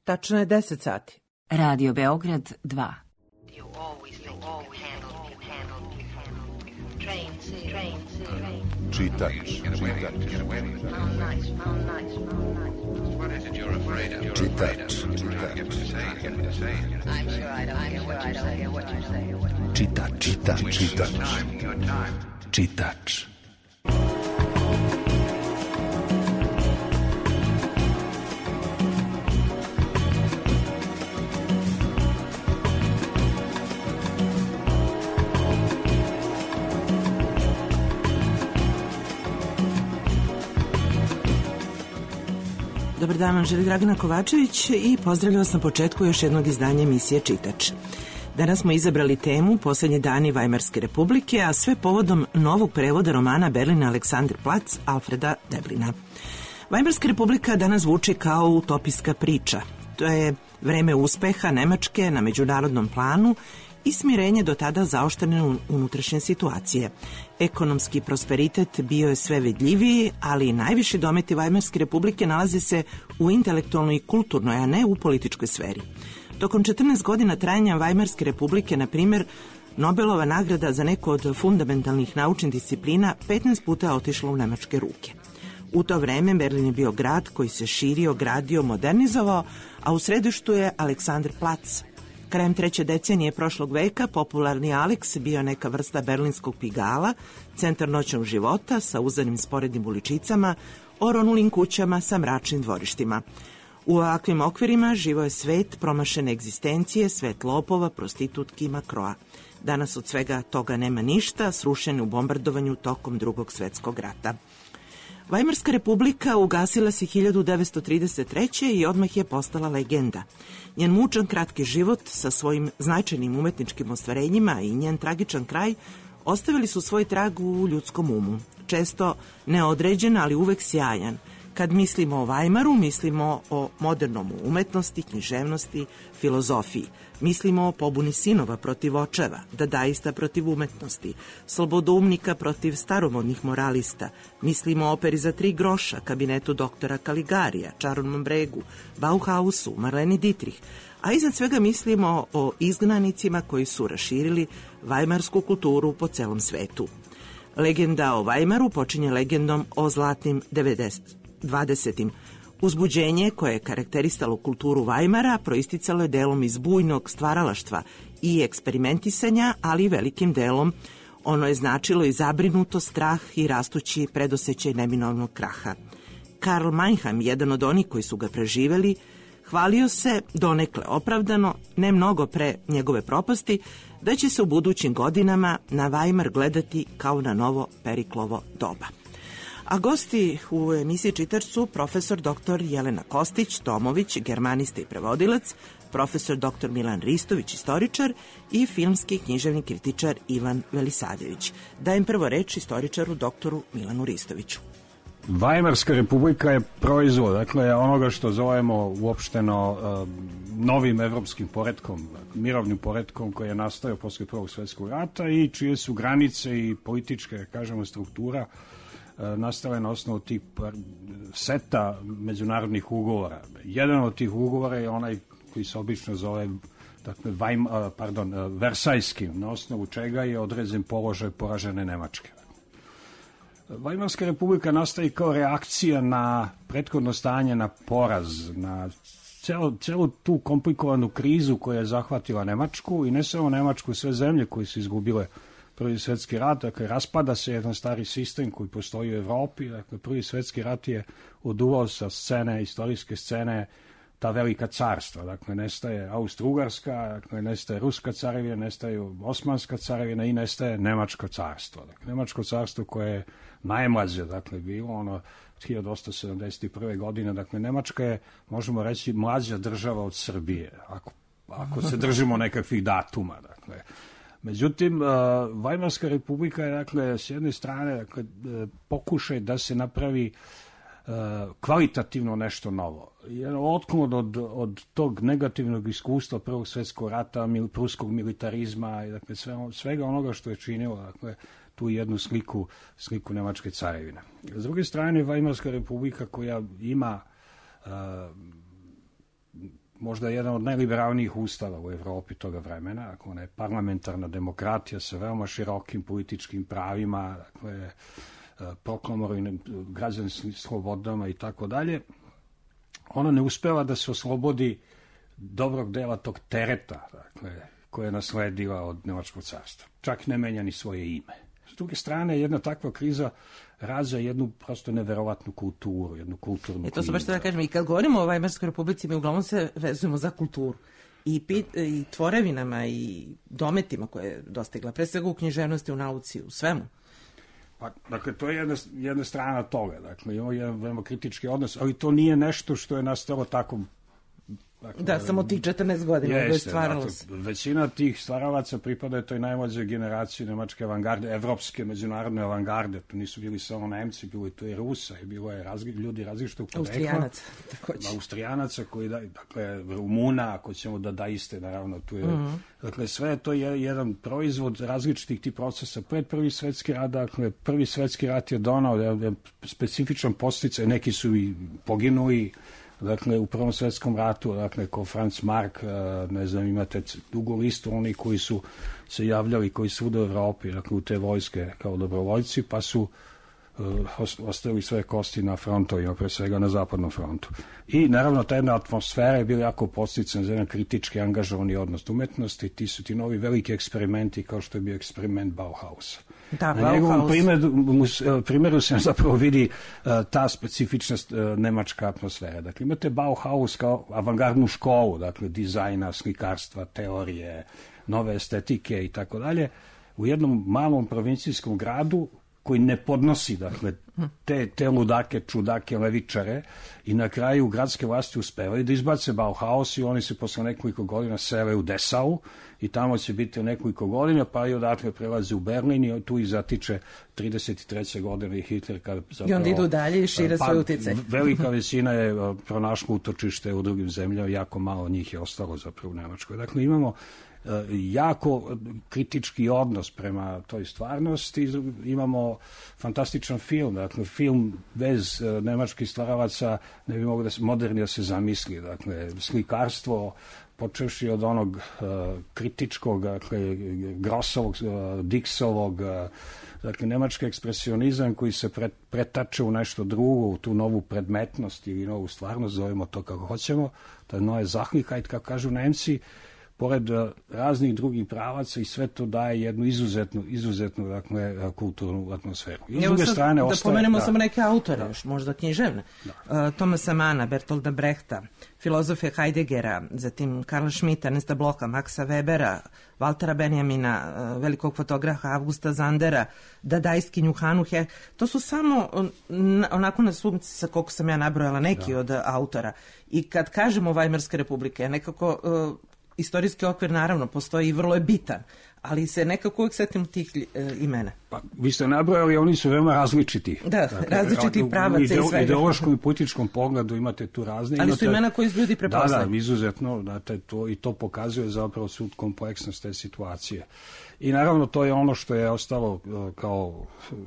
Tačno je 10 sati. Radio Beograd 2. Čitač. Čitač. Dobar dan, vam želi Dragana Kovačević i pozdravljam vas na početku još jednog izdanja emisije Čitač. Danas smo izabrali temu Posljednji dani Vajmarske republike, a sve povodom novog prevoda romana Berlin Alexanderplatz Alfreda Deblina. Vajmarska republika danas zvuči kao utopijska priča. To je vreme uspeha Nemačke na međunarodnom planu i smirenje do tada zaoštrene unutrašnje situacije. Ekonomski prosperitet bio je sve vidljiviji, ali najviši dometi Vajmarske republike nalaze se u intelektualnoj i kulturnoj, a ne u političkoj sferi. Tokom 14 godina trajanja Vajmarske republike, na primjer, Nobelova nagrada za neku od fundamentalnih naučnih disciplina 15 puta je otišla u nemačke ruke. U to vreme Berlin je bio grad koji se širio, gradio, modernizovao, a u središtu je Alexanderplatz. Krajem 3. decenije prošlog veka popularni Alex bio neka vrsta berlinskog Pigala, centar noćnog života sa uzanim sporednim uličicama, oronulim kućama sa mračnim dvorištima. U ovakvim okvirima živo je svet promašene egzistencije, svet lopova, prostitutki i makroa. Danas od svega toga nema ništa, srušen u bombardovanju tokom Drugog svjetskog rata. Vajmarska republika ugasila se 1933. i odmah je postala legenda. Njen mučan kratki život sa svojim značajnim umetničkim ostvarenjima i njen tragičan kraj ostavili su svoj trag u ljudskom umu. Često neodređen, ali uvek sjajan. Kad mislimo o Vajmaru, mislimo o modernom umetnosti, književnosti, filozofiji. Mislimo o pobuni sinova protiv očeva, dadaista protiv umetnosti, slobodoumnika protiv staromodnih moralista. Mislimo o operi za 3 groša, kabinetu doktora Kaligarija, Čarobnom bregu, Bauhausu, Marleni Dietrich. A iznad svega mislimo o izgnanicima koji su raširili vajmarsku kulturu po celom svetu. Legenda o Vajmaru počinje legendom o zlatnim 20. Uzbuđenje koje je karakteristalo kulturu Vajmara proisticalo je delom iz bujnog stvaralaštva i eksperimentisanja, ali i velikim delom ono je značilo i zabrinutost, strah i rastući predosećaj neminovnog kraha. Karl Mannheim, jedan od onih koji su ga preživeli, hvalio se, donekle opravdano, ne mnogo pre njegove propasti, da će se u budućim godinama na Vajmar gledati kao na novo Periklovo doba. A gosti u emisiji Čitač su profesor dr. Jelena Kostić-Tomović, germanista i prevodilac, profesor dr. Milan Ristović, istoričar i filmski književni kritičar Ivan Velisadević. Dajem prvo reč istoričaru dr. Milanu Ristoviću. Vajmarska republika je proizvod, dakle, onoga što zovemo uopšteno novim evropskim poretkom, mirovnim poretkom koji je nastao posle Prvog svjetskog rata i čije su granice i političke, kažemo, struktura nastale na osnovu tih seta međunarodnih ugovora. Jedan od tih ugovora je onaj koji se obično zove Versajski, na osnovu čega je određen položaj poražene Nemačke. Vajmarska republika nastaje kao reakcija na prethodno stanje, na poraz, na celu tu komplikovanu krizu koja je zahvatila Nemačku i ne samo Nemačku, sve zemlje koje su izgubile Prvi svjetski rat. Dakle, raspada se jedan stari sistem koji postoji u Evropi. Dakle, Prvi svjetski rat je oduvao sa scene, istorijske scene, ta velika carstva. Dakle, nestaje Austro-Ugarska, dakle, nestaje Ruska carevina, nestaje Osmanska carevina i nestaje Nemačko carstvo. Dakle, Nemačko carstvo koje je najmlađe, dakle, bilo ono 1871. godine. Dakle, Nemačka je, možemo reći, mlađa država od Srbije, ako se držimo nekakvih datuma. Dakle, međutim, Vajmarska republika je, dakle, s jedne strane, dakle, pokušaj da se napravi kvalitativno nešto novo. Jedan otklon od tog negativnog iskustva Prvog svjetskog rata, pruskog militarizma i, dakle, svega onoga što je činilo, dakle, tu jednu sliku Nemačke carevine. S druge strane, Vajmarska republika koja ima možda jedan od najliberalnijih ustava u Evropi toga vremena, dakle, ona je parlamentarna demokratija sa veoma širokim političkim pravima, dakle, proklamovanim građanskim slobodama i tako dalje, ona ne uspeva da se oslobodi dobrog dela tog tereta, dakle, koje je nasledila od Nemačkog carstva. Čak ne menja ni svoje ime. S druge strane, jedna takva kriza rađa jednu prosto neverovatnu kulturu, jednu kulturnu krizu. To sam baš da kažem, i kad govorimo o Vajmarskoj republici, mi uglavnom se vezujemo za kulturu. I tvorevinama i dometima koje je dostigla, pre svega u književnosti, u nauci, u svemu. Pa, dakle, to je jedna strana toga. Dakle, imamo jedan veoma kritički odnos, ali to nije nešto što je nastalo tako. Dakle, da, samo tih 14 godina je stvaralo se. Većina tih stvaralaca pripadaju toj najmlađoj generaciji nemačke avangarde, evropske međunarodne avangarde. To nisu bili samo Nemci, bilo je to i Rusa, i bilo je ljudi različitog porekla. Austrijanaca, takođe. Austrijanaca koji dakle, Rumuna, ako ćemo dadaiste, naravno, tu je. Dakle, sve je to jedan proizvod različitih tih procesa. Pred Prvi svetski rat, dakle, Prvi svetski rat je donao specifičan podsticaj, neki su i poginuli, dakle, u Prvom svetskom ratu, dakle, ko Franz Mark, ne znam, imate dugu listu oni koji su se javljali, koji su u Evropi, dakle, u te vojske kao dobrovoljci, pa su ostavili svoje kosti na frontovima, pre svega na zapadnom frontu. I, naravno, ta jedna atmosfera je bila jako podsticana za jedan kritički angažovani odnos umetnosti, ti su ti novi veliki eksperimenti, kao što je bio eksperiment Bauhausa. Da, na njegovom primjeru se zapravo vidi ta specifičnost nemačka atmosfera. Dakle, imate Bauhaus kao avangardnu školu, dakle, dizajna, slikarstva, teorije, nove estetike i tako dalje, u jednom malom provincijskom gradu koji ne podnosi, dakle, te ludake, čudake, levičare, i na kraju gradske vlasti uspevaju da izbace Bauhaus i oni se posle nekoliko godina sele u Dessau i tamo će biti nekoliko godina, pa i odatle prelaze u Berlin i tu ih zatiče 33. godine i Hitler. I onda idu dalje i šire svoj uticaj. Velika većina je pronašla utočište u drugim zemljama, jako malo njih je ostalo zapravo u Nemačkoj. Dakle, imamo jako kritički odnos prema toj stvarnosti. Imamo fantastičan film, dakle, film bez nemačkih stvaralaca ne bi moglo moderni da se zamisli. Dakle, slikarstvo, počevši od onog kritičkog, dakle, Grossovog, Dixovog, dakle, nemački ekspresionizam koji se pretače u nešto drugo, u tu novu predmetnost ili novu stvarnost, zovemo to kako hoćemo, to je neue Sachlichkeit, kako kažu Nemci, pored raznih drugih pravaca, i sve to daje jednu izuzetnu dakle, kulturnu atmosferu. I s druge strane da pomenemo samo neke autore, još možda književne. Thomasa Manna, Bertolda Brehta, filozofe Heideggera, zatim Karla Schmidta, Ernesta Blocha, Maxa Webera, Waltera Benjamina, velikog fotografa Augusta Zandera, dadaistkinju Hanuhe. To su samo onako na sumci, koliko sam ja nabrojala, neki od autora. I kad kažemo Vajmarska republika, nekako istorijski okvir naravno postoji i vrlo je bitan, ali se nekako uvijek setim tih imena. Pa, vi ste nabrojali, oni su veoma različiti. Da, dakle, različitih pravaca i svega. U ideološkom i političkom pogledu imate tu razne. Ali su imena koji ljudi prepoznaju. Da, izuzetno, i to pokazuje zapravo svu kompleksnost te situacije. I naravno to je ono što je ostalo kao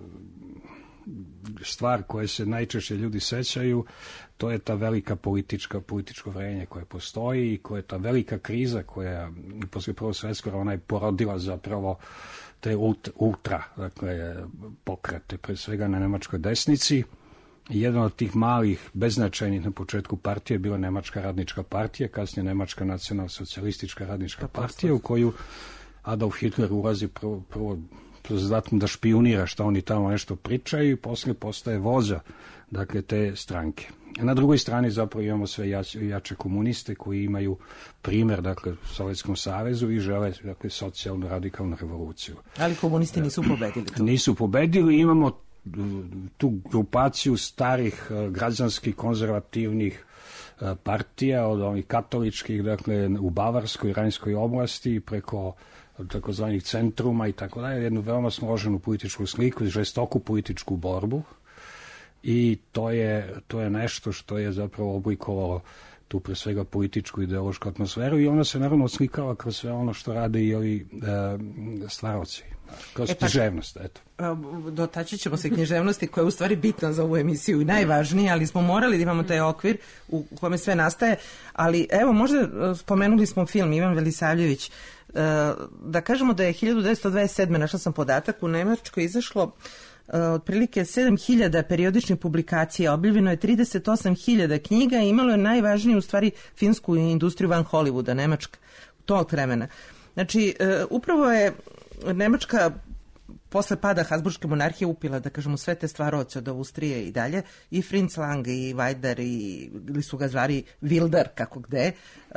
stvar koje se najčešće ljudi sećaju, to je ta velika političko vrenje koje postoji i koja je ta velika kriza koja posle Prvog svjetskog ona je porodila zapravo te ultra, dakle, pokrete, pre svega na nemačkoj desnici. Jedan od tih malih, beznačajnih na početku partije je bila Nemačka radnička partija, kasnije Nemačka nacionalsocijalistička radnička partija, u koju Adolf Hitler ulazi prvo zatim da špionira šta oni tamo nešto pričaju i posle postaje vođa, dakle, te stranke. Na drugoj strani zapravo imamo sve jače komuniste koji imaju primer, dakle, u Sovjetskom savezu i žele, dakle, socijalnu radikalnu revoluciju. Ali komunisti nisu pobedili to. Nisu pobedili, imamo tu grupaciju starih građanskih konzervativnih partija od onih katoličkih, dakle, u Bavarskoj i Rajnskoj oblasti preko takozvanih centruma i tako dalje, jednu veoma složenu političku sliku, žestoku političku borbu, i to je nešto što je zapravo oblikovalo tu pre svega političku ideološku atmosferu i ona se naravno oslikava kroz sve ono što rade i ovi stvaroci, kroz književnost, eto. Dotaći ćemo se književnosti koja je u stvari bitna za ovu emisiju i najvažnija, ali smo morali da imamo taj okvir u kome sve nastaje, ali evo možda spomenuli smo film Ivan Velisavljević, da kažemo da je 1927. našla sam podatak, u Nemačkoj izašlo otprilike 7.000 periodičnih publikacija, objavljeno je 38.000 knjiga i imalo je najvažniju u stvari filmsku industriju van Hollywooda, Nemačka, tog vremena. Znači, upravo je Nemačka posle pada Habsburške monarhije upila, da kažemo, sve te stvaroce od Austrije i dalje, i Fritz Lang, i Weidner, ili su ga zvali Wilder, kako gde,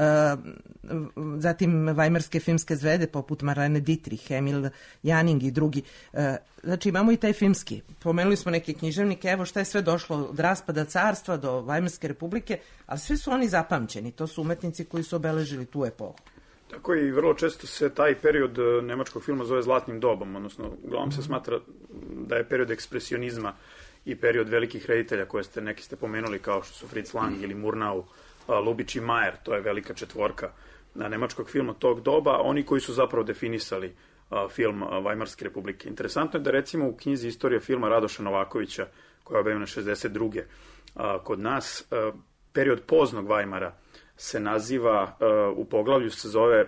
zatim vajmarske filmske zvezde poput Marlene Dietrich, Emil Janing i drugi. Znači, imamo i taj filmski. Pomenuli smo neke književnike, evo šta je sve došlo od raspada carstva do Vajmarske republike, ali sve su oni zapamćeni. To su umetnici koji su obeležili tu epohu. Tako i vrlo često se taj period nemačkog filma zove zlatnim dobom, odnosno uglavnom se smatra da je period ekspresionizma i period velikih reditelja koje neki ste pomenuli kao što su Fritz Lang ili Murnau, Lubitsch i Mayer, to je velika četvorka nemačkog filma tog doba, oni koji su zapravo definisali film Vajmarske republike. Interesantno je da recimo u knjizi Istorija filma Radoša Novakovića, koja je objavljena 62. Kod nas, period poznog Vajmara se naziva, u poglavlju se zove,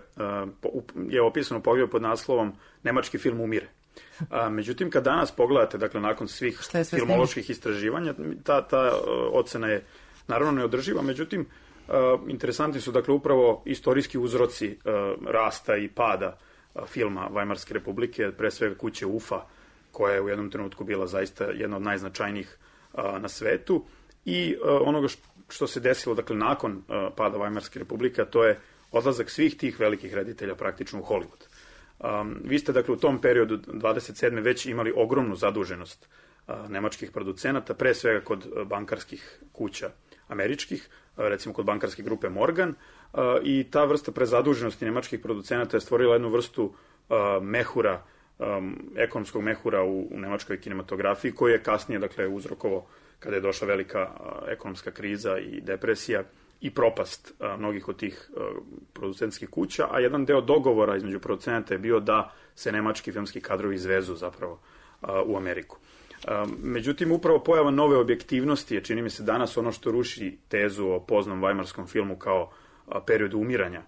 je opisano u poglavlju pod naslovom Nemački film umire. Međutim, kad danas pogledate, dakle, nakon svih filmoloških istraživanja, ta ocena je naravno neodrživa, međutim, interesantni su, dakle, upravo istorijski uzroci rasta i pada filma Vajmarske republike, pre svega kuće UFA, koja je u jednom trenutku bila zaista jedna od najznačajnijih na svetu, i onoga što se desilo, dakle, nakon pada Vajmarske republike, a to je odlazak svih tih velikih reditelja praktično u Hollywood. Vi ste, dakle, u tom periodu 27. već imali ogromnu zaduženost nemačkih producenata, pre svega kod bankarskih kuća američkih, recimo kod bankarske grupe Morgan, i ta vrsta prezaduženosti nemačkih producenata je stvorila jednu vrstu mehura, ekonomskog mehura u nemačkoj kinematografiji, koji je kasnije, dakle, uzrokovao kada je došla velika ekonomska kriza i depresija i propast mnogih od tih producentskih kuća, a jedan deo dogovora između producenata je bio da se nemački filmski kadrovi izvezu zapravo u Ameriku. Međutim, upravo pojava nove objektivnosti je, čini mi se, danas ono što ruši tezu o poznom vajmarskom filmu kao periodu umiranja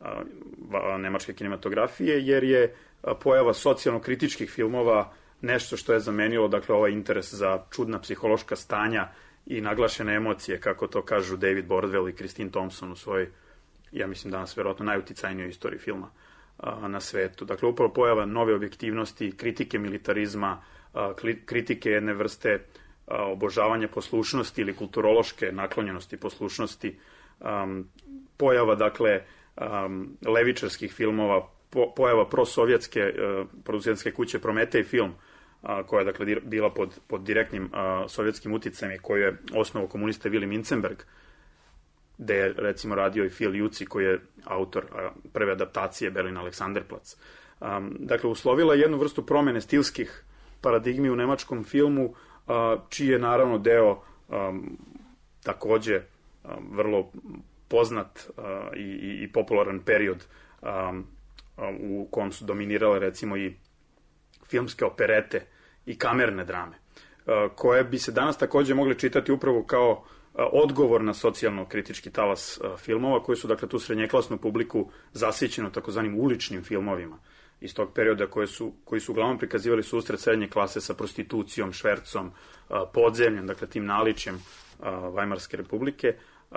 nemačke kinematografije, jer je pojava socijalno-kritičkih filmova nešto što je zamenilo, dakle, ovaj interes za čudna psihološka stanja i naglašene emocije, kako to kažu David Bordwell i Christine Thompson u svojoj, ja mislim danas verovatno najuticajnijoj istoriji filma na svetu. Dakle, upravo pojava nove objektivnosti, kritike militarizma, kritike jedne vrste obožavanja poslušnosti ili kulturološke naklonjenosti poslušnosti, pojava, dakle, levičarskih filmova, pojava prosovjetske producentske kuće Prometej film, koja je, dakle, bila pod direktnim sovjetskim uticajem i koju je osnovao komunista Willy Mincenberg, gde je, recimo, radio i Phil Juci, koji je autor prve adaptacije Berlin Alexanderplatz. Dakle, uslovila jednu vrstu promene stilskih paradigmi u nemačkom filmu, čiji je, naravno, deo takođe vrlo poznat i popularan period u kom su dominirale, recimo, i filmske operete i kamerne drame, koje bi se danas takođe mogli čitati upravo kao odgovor na socijalno-kritički talas filmova, koji su, dakle, tu srednjeklasnu publiku zasićeno takozvanim uličnim filmovima iz tog perioda, koji su uglavnom prikazivali susret srednje klase sa prostitucijom, švercom, podzemljem, dakle, tim naličjem Vajmarske republike.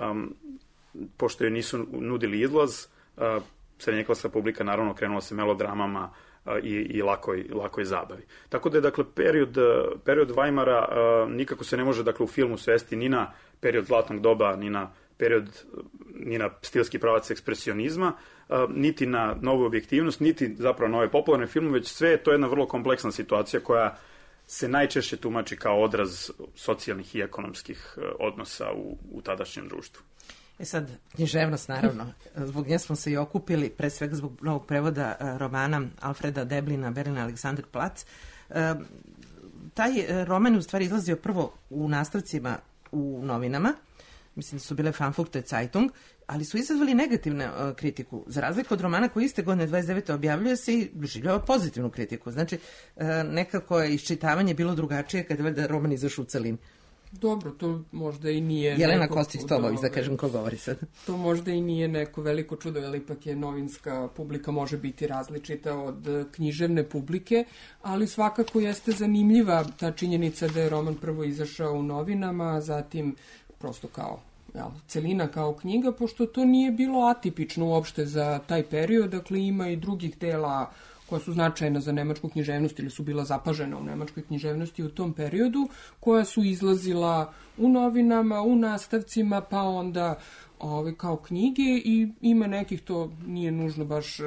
Pošto joj nisu nudili izlaz, srednjeklasna publika naravno krenula se melodramama i lakoj zabavi. Tako da je, dakle, period Vajmara nikako se ne može, dakle, u filmu svesti ni na period zlatnog doba, ni na stilski pravac ekspresionizma, niti na novu objektivnost, niti zapravo nove popularne filmove, već sve je to jedna vrlo kompleksna situacija koja se najčešće tumači kao odraz socijalnih i ekonomskih odnosa u tadašnjem društvu. Sad, književnost, naravno. Zbog nje smo se i okupili, pre svega zbog novog prevoda romana Alfreda Deblina, Berlin Alexanderplatz. Taj roman je u stvari izlazio prvo u nastavcima u novinama, mislim da su bile Frankfurter Zeitung, ali su izazvali negativnu kritiku. Za razliku od romana koji iste godine 29. objavljuje se i doživljava pozitivnu kritiku. Znači, nekako je iščitavanje bilo drugačije kada je valjda roman izašao u celini. Dobro, to možda i nije... Jelena Kostić-Tobović, da kažem ko govori sad. To možda i nije neko veliko čudo, jer ipak je novinska publika može biti različita od književne publike, ali svakako jeste zanimljiva ta činjenica da je roman prvo izašao u novinama, a zatim prosto kao celina kao knjiga, pošto to nije bilo atipično uopšte za taj period, dakle ima i drugih dela koja su značajna za nemačku književnost ili su bila zapažena u nemačkoj književnosti u tom periodu, koja su izlazila u novinama, u nastavcima, pa onda kao knjige i ima nekih, to nije nužno baš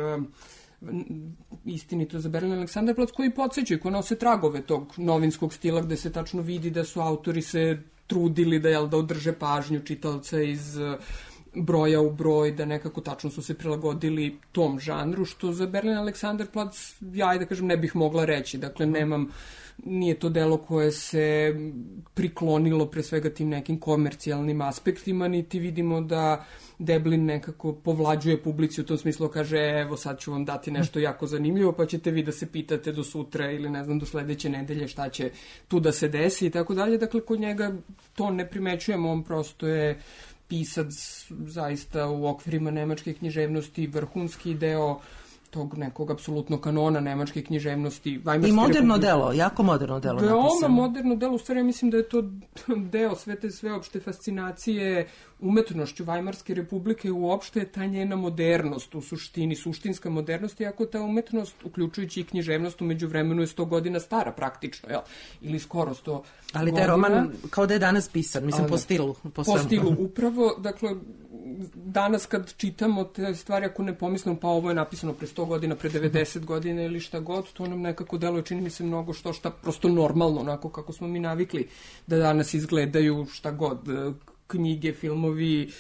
istinito za Berlin Aleksandarplatz, koji podsjećaju, koji nose tragove tog novinskog stila gde se tačno vidi da su autori se trudili da održe pažnju čitaoca iz broja u broj, da nekako tačno su se prilagodili tom žanru, što za Berlin Aleksandarplatz, ja da kažem, ne bih mogla reći. Dakle, nije to delo koje se priklonilo pre svega tim nekim komercijalnim aspektima, niti vidimo da Deblin nekako povlađuje publici u tom smislu, kaže, evo sad ću vam dati nešto jako zanimljivo, pa ćete vi da se pitate do sutra ili ne znam do sledeće nedelje šta će tu da se desi i tako dalje. Dakle, kod njega to ne primećujemo, on prosto je pisac zaista u okvirima nemačke književnosti, vrhunski deo tog nekog apsolutno kanona nemačke književnosti. I moderno delo, jako moderno delo napisano. Veoma moderno delo, u stvari ja mislim da je to deo sve te sveopšte fascinacije umetnošću Vajmarske republike, uopšte ta njena modernost, u suštini, suštinska modernost, iako ta umetnost, uključujući i književnost, umeđu vremenu je 100 godina stara praktično, jel? Ili skoro 100 godina. Ali taj roman kao da je danas pisan, mislim po stilu. Po stilu, upravo, dakle, danas kad čitamo te stvari, ako ne pomislimo, pa ovo je napisano pre 100 godina, pre 90 godina ili šta god, to nam nekako deluje, čini mi se mnogo šta prosto normalno, onako kako smo mi navikli da danas izgledaju šta god, knjige, filmovi,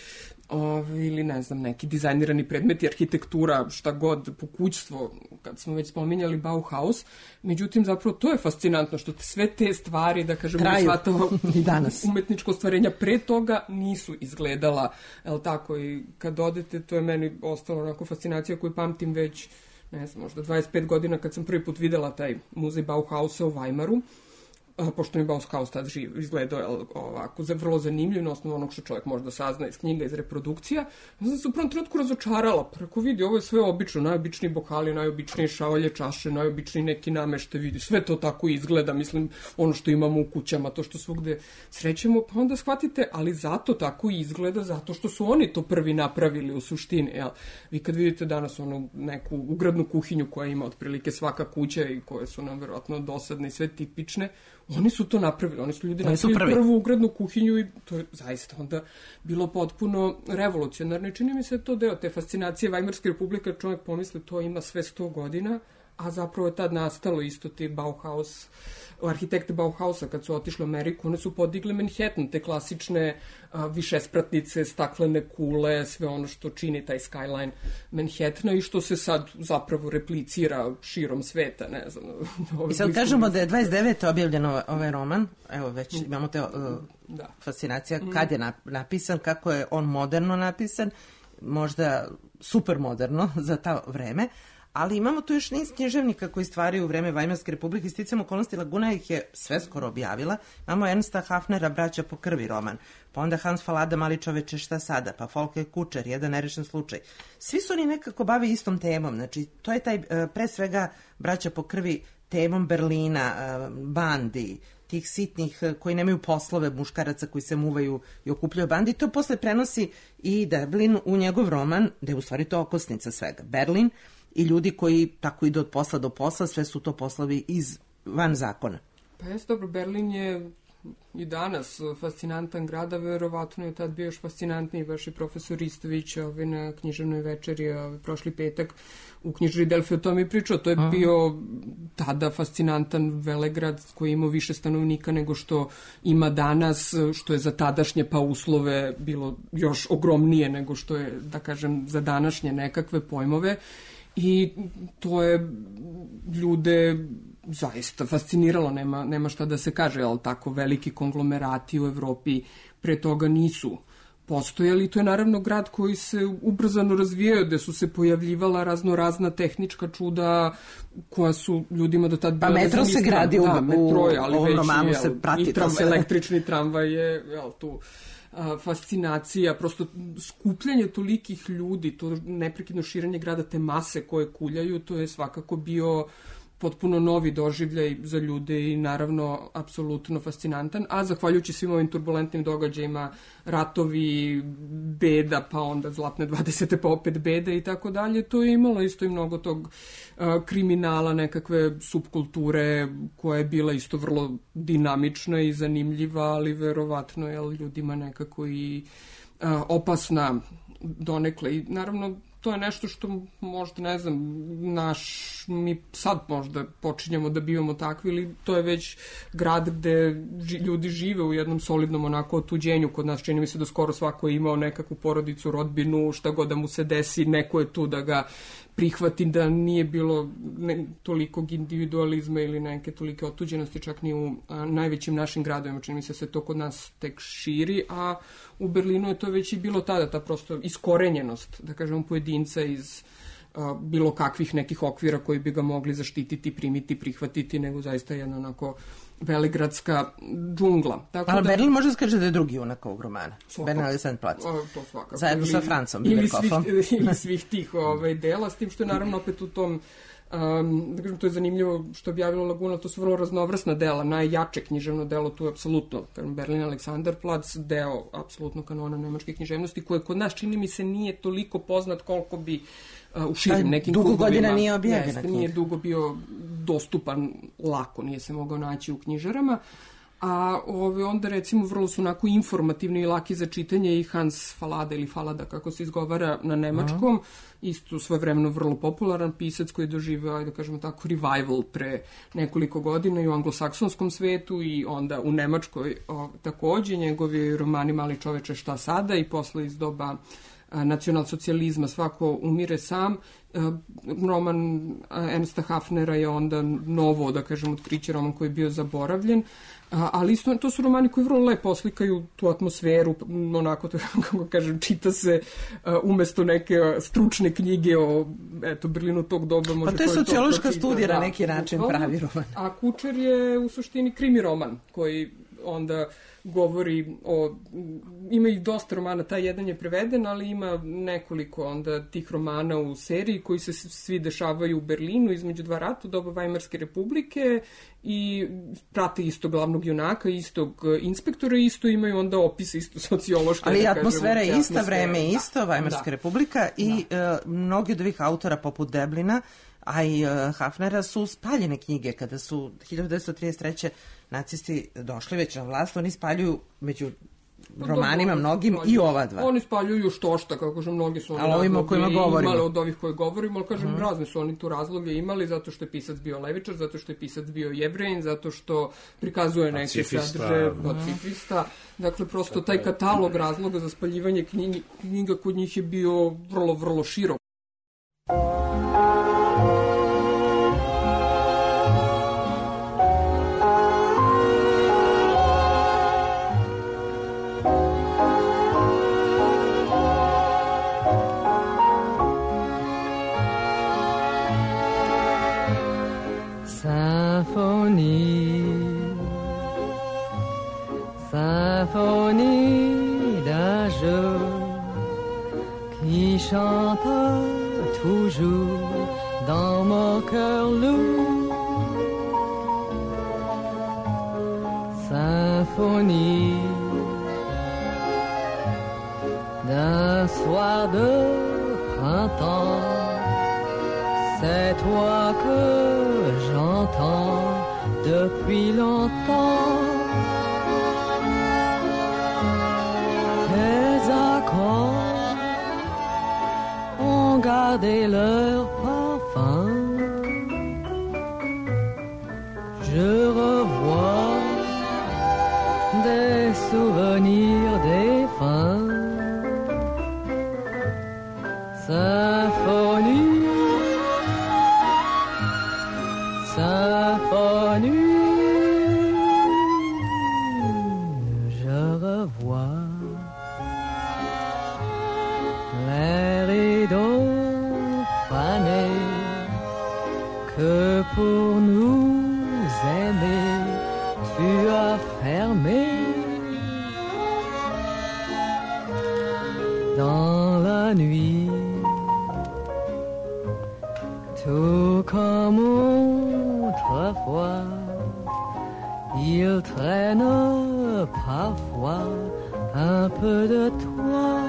ili ne znam, neki dizajnirani predmeti, arhitektura, šta god, pokućstvo, kad smo već spominjali Bauhaus. Međutim, zapravo to je fascinantno, što sve te stvari, da kažemo, sva to umetničko stvarenja pre toga nisu izgledala, jel tako, i kad odete, to je meni ostalo onako fascinacija koju pamtim već, ne znam, možda 25 godina kad sam prvi put videla taj muzej Bauhausa u Vajmaru, pošto mi Bauhaus tad izgledao ovako vrlo zanimljiv na osnovu onog što čovjek možda sazna iz knjiga, iz reprodukcija. Ja sam se u prvom trenutku razočarala, pa rekao, vidi, ovo je sve obično, najobičniji bokali, najobičnije šaolje, čaše, najobičniji neki namešte, vidi, sve to tako izgleda, mislim, ono što imamo u kućama, to što svugde srećemo, pa onda shvatite, ali zato tako izgleda, zato što su oni to prvi napravili u suštini, jel? Vi kad vidite danas onu neku ugradnu kuhinju koja ima otprilike svaka kuća i koje su nam verovatno dosadne i sve tipične, oni su to napravili, oni su ljudi napravili prvu ugradnu kuhinju i to je zaista onda bilo potpuno revolucionarno i čini mi se to deo te fascinacije Vajmarske republike, čovjek pomisli to ima sve 100 godina, a zapravo je tad nastalo isto ti Bauhaus, arhitekte Bauhausa kad su otišli u Ameriku, one su podigli Manhattan, te klasične višespratnice, staklene kule, sve ono što čini taj skyline Manhattana i što se sad zapravo replicira širom sveta, ne znam. I sad kažemo da je 29. objavljeno ovaj roman, evo već imamo te fascinacija kad je napisan, kako je on moderno napisan, možda super moderno za ta vreme, ali imamo tu još niz književnika koji stvaraju u vreme Vajmarske republike. Sticam okolnosti, Laguna ih je sve skoro objavila. Imamo Ernsta Hafnera, Braća po krvi roman, pa onda Hans Fallada, Mali čoveče šta sada, pa Folke Kučer, Jedan nerešen slučaj. Svi su oni nekako bavi istom temom, znači to je taj, pre svega, Braća po krvi temom Berlina, bandi, tih sitnih koji nemaju poslove, muškaraca koji se muvaju i okupljaju bandi. To posle prenosi i Deblin u njegov roman, gde je u stvari to okosnica svega. Berlin i ljudi koji tako idu od posla do posla, sve su to poslovi van zakona. Pa jeste, dobro, Berlin je i danas fascinantan grad, a verovatno je tad bio još fascinantniji baš i profesor Ristović na književnoj večeri prošli petak u knjižari Delfi o tome i pričao. To je bio tada fascinantan velegrad koji je imao više stanovnika nego što ima danas, što je za tadašnje pa uslove bilo još ogromnije nego što je, da kažem, za današnje nekakve pojmove. I to je ljude zaista fasciniralo, nema šta da se kaže, ali tako veliki konglomerati u Evropi pre toga nisu postojali. To je naravno grad koji se ubrzano razvijao, gde su se pojavljivala razna tehnička čuda koja su ljudima do tad bila metro se gradi u ovom romanu, se prati to sve. Električni tramvaj je tu fascinacija, prosto skupljanje tolikih ljudi, to neprekidno širenje grada, te mase koje kuljaju, to je svakako bio potpuno novi doživljaj za ljude i naravno apsolutno fascinantan, a zahvaljujući svim ovim turbulentnim događajima, ratovi, beda, pa onda zlatne 20. pa opet beda i tako dalje, to je imalo isto i mnogo tog kriminala, nekakve subkulture koja je bila isto vrlo dinamična i zanimljiva, ali verovatno je ljudima nekako i opasna donekle. I naravno to je nešto što možda, ne znam, mi sad možda počinjemo da bivamo takvi, ili to je već grad gde ljudi žive u jednom solidnom onako otuđenju. Kod nas čini mi se da skoro svako je imao nekakvu porodicu, rodbinu, šta god da mu se desi, neko je tu da ga prihvati, da nije bilo tolikog individualizma ili neke tolike otuđenosti, čak ni u najvećim našim gradovima. Čini mi se to kod nas tek širi, a u Berlinu je to već i bilo tada, ta prosto iskorenjenost, da kažem, pojedinca iz bilo kakvih nekih okvira koji bi ga mogli zaštititi, primiti, prihvatiti, nego zaista jedna onako veligradska džungla. Tako ali Berlin može skaže da je drugi junak ovog romana. Berlin Alexanderplatz. To svakako. Zajedno sa Francom Biberkopfom. Ili svih tih dela, s tim što je naravno opet u tom, da kažem, to je zanimljivo što je objavila Laguna, to su vrlo raznovrsna dela, najjače književno delo tu je apsolutno Berlin Alexanderplatz, deo apsolutno kanona nemačke književnosti, koje kod nas čini mi se nije toliko poznat koliko bi u širim nekim dugo krugovima. Godina nije objavljena knjiga. Nije dugo bio dostupan lako, nije se mogao naći u knjižarama. A onda recimo vrlo su onako informativni i laki za čitanje i Hans Fallada ili Fallada kako se izgovara na nemačkom, isto svojevremeno vrlo popularan pisac koji je doživao, da kažemo tako, revival pre nekoliko godina i u anglosaksonskom svetu i onda u Nemačkoj takođe. Njegovi romani Mali čoveče šta sada i posle iz doba nacionalsocijalizma Svako umire sam. Roman Ernsta Hafnera je onda novo, da kažem, otkriće, roman koji je bio zaboravljen. Ali isto, to su romani koji vrlo lepo oslikaju tu atmosferu, onako, kako kažem, čita se umesto neke stručne knjige o Berlinu tog doba. Pa to je sociološka studija na neki način, pravi roman. A Kučer je u suštini krimi roman koji onda govori o, ima i dosta romana, taj jedan je preveden, ali ima nekoliko onda tih romana u seriji koji se svi dešavaju u Berlinu između dva rata, u doba Vajmarske republike, i prate isto glavnog junaka, istog inspektora, isto imaju onda opis isto sociološke. Ali atmosfera je ista, vreme je isto, Vajmarska republika i mnogi od ovih autora poput Deblina, a i Hafnera su spaljene knjige kada su 1933. nacisti došli već na vlast, oni spaljuju među romanima mnogim i ova dva. Oni spaljuju štošta, kako kažem, mnogi su oni razloge imali od ovih koje govorimo, ali kažem, razne su oni tu razloge imali, zato što je pisac bio levičar, zato što je pisac bio Jevrejin, zato što prikazuje neke sadržaje pacifista. Dakle, prosto taj katalog razloga za spaljivanje knjiga kod njih je bio vrlo, vrlo širok. Symphonie d'un jour qui chante toujours dans mon cœur lourd. Symphonie d'un soir de printemps, c'est toi que j'entends depuis longtemps. Tes accords ont gardé leur parfum. Je revois des souvenirs défunts. Symphonie, symphonie, je revois que pour nous aimer, tu as fermé dans la nuit, tout comme autrefois, il traîne parfois un peu de toi.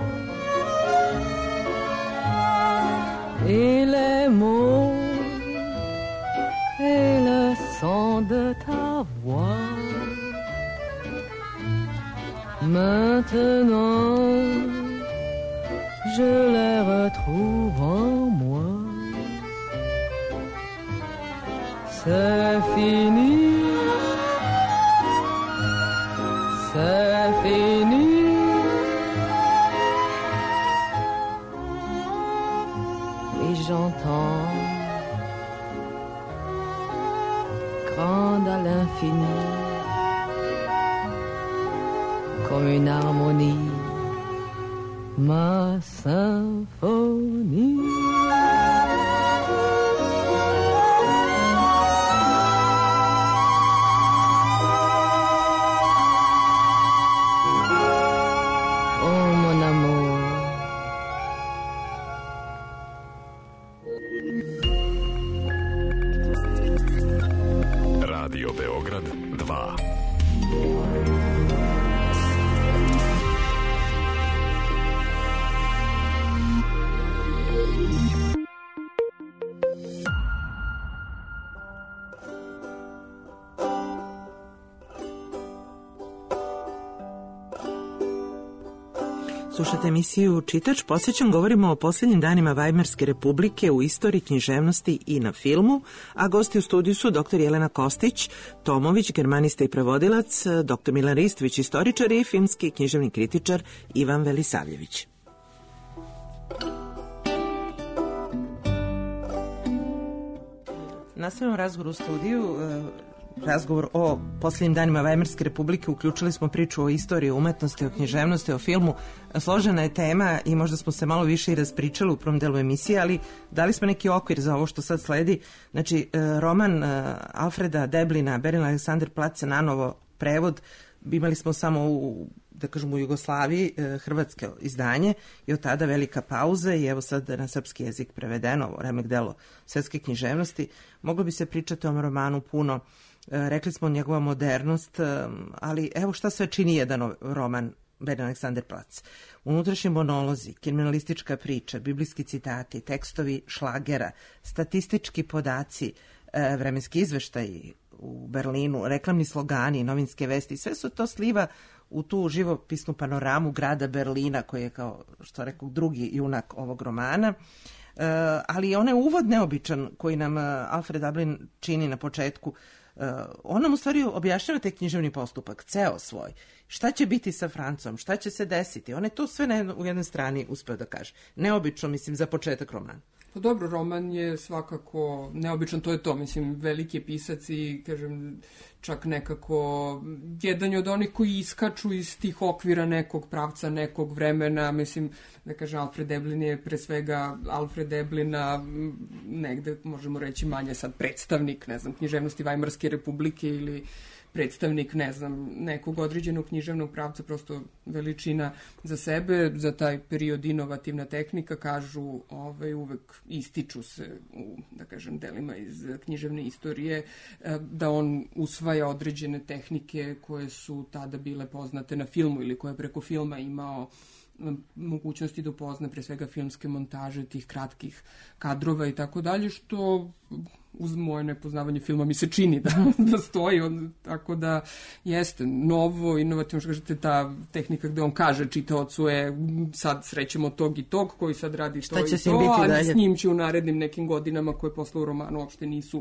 Et les mots et le son de ta voix, maintenant je les retrouve en moi. C'est fini, c'est fini. Et j'entends, grande à l'infini, comme une harmonie, ma symphonie. Oh mon amour, Radio Beograd 2. Slušate emisiju Čitač. Podsjećam, govorimo o posljednjim danima Vajmarske republike u istoriji, književnosti i na filmu, a gosti u studiju su dr. Jelena Kostić, Tomović, germanista i prevodilac, dr. Milan Ristović, istoričar i filmski književni kritičar Ivan Velisavljević. Nastavljamo razgovor u studiju. Razgovor o posljednjim danima Vajmarske republike. Uključili smo priču o istoriji, o umetnosti, o književnosti, o filmu. Složena je tema i možda smo se malo više i raspričali u prvom delu emisije, ali dali smo neki okvir za ovo što sad sledi. Znači, roman Alfreda Deblina, Berlin Alexanderplatz, nanovo prevod. Imali smo samo u Jugoslaviji hrvatsko izdanje i od tada velika pauza i evo sad na srpski jezik prevedeno ovo remek delo svetske književnosti. Moglo bi se pričati o ovom romanu puno. Rekli smo njegova modernost, ali evo šta sve čini jedan roman Berlin Alexanderplatz. Unutrašnji monolozi, kriminalistička priča, biblijski citati, tekstovi šlagera, statistički podaci, vremenski izveštaji u Berlinu, reklamni slogani, novinske vesti, sve su to sliva u tu živopisnu panoramu grada Berlina, koji je, kao što rekao, drugi junak ovog romana. Ali onaj uvod neobičan koji nam Alfred Deblin čini na početku, on nam u stvari objašnjava taj književni postupak, ceo svoj. Šta će biti sa Francom, šta će se desiti? On je to sve u jednoj strani uspeo da kaže. Neobično, mislim, za početak romana. Pa dobro, roman je svakako neobičan, to je to, mislim, veliki pisac i, kažem, čak nekako jedan je od onih koji iskaču iz tih okvira nekog pravca, nekog vremena, mislim, da kažem, Alfred Deblin je pre svega Alfred Deblina, negde možemo reći manje sad predstavnik, ne znam, književnosti Vajmarske republike ili predstavnik, ne znam, nekog određenog književnog pravca, prosto veličina za sebe, za taj period inovativna tehnika, kažu, uvek ističu se u, da kažem, delima iz književne istorije, da on usvaja određene tehnike koje su tada bile poznate na filmu ili koje preko filma imao mogućnosti da upozna pre svega filmske montaže tih kratkih kadrova i tako dalje, što uz moje nepoznavanje filma mi se čini da stoji, tako da jeste novo, inovativno, što kažete, ta tehnika gde on kaže čitaocu sad srećemo tog i tog koji sad radi to i to, a s njim će u narednim nekim godinama koje posle u romanu uopšte nisu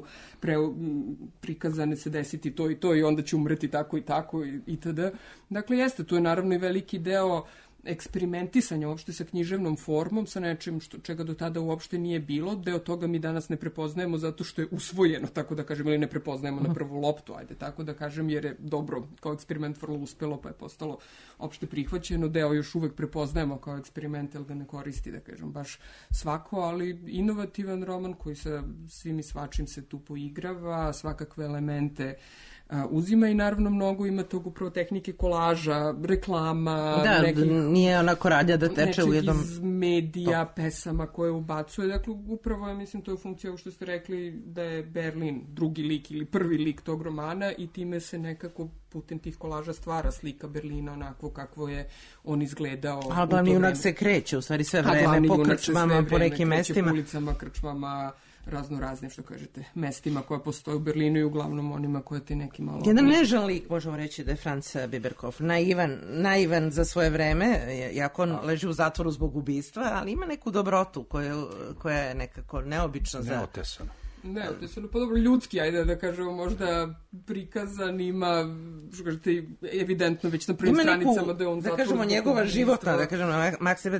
prikazane se desiti to i to i onda će umreti tako i tako itd. Dakle, jeste, to je naravno i veliki deo eksperimentisanja uopšte sa književnom formom, sa nečim čega do tada uopšte nije bilo. Deo toga mi danas ne prepoznajemo zato što je usvojeno, tako da kažem, ili ne prepoznajemo na prvu loptu, ajde, tako da kažem, jer je dobro kao eksperiment vrlo uspelo, pa je postalo opšte prihvaćeno. Deo još uvek prepoznajemo kao eksperiment, jer ga ne koristi, da kažem, baš svako, ali inovativan roman koji sa svim i svačim se tu poigrava, svakakve elemente uzima i naravno mnogo ima tog upravo tehnike kolaža, reklama, nije onako radnja da teče u jednom... iz medija, pesama koje ubacuje. Dakle, upravo je, mislim, to je funkcija ovo što ste rekli da je Berlin drugi lik ili prvi lik tog romana i time se nekako putem tih kolaža stvara slika Berlina onako kakvo je on izgledao. A glavni junak se kreće, u stvari sve vreme po krčmama, po nekim mestima. Po ulicama, krčmama, raznoraznim, što kažete, mestima koja postoje u Berlinu i uglavnom onima koje ti neki malo... Jedan nežan lik, možemo reći da je Franz Biberkopf, naivan za svoje vreme, jako on leži u zatvoru zbog ubistva, ali ima neku dobrotu koja je nekako neobična za... Neotesana. Ne, to je pa dobro ljudski, ajde da kažemo, možda prikazan, ima, što kažete, evidentno već na prvim stranicama da je on da kažemo, njegova životna, da kažemo, maksime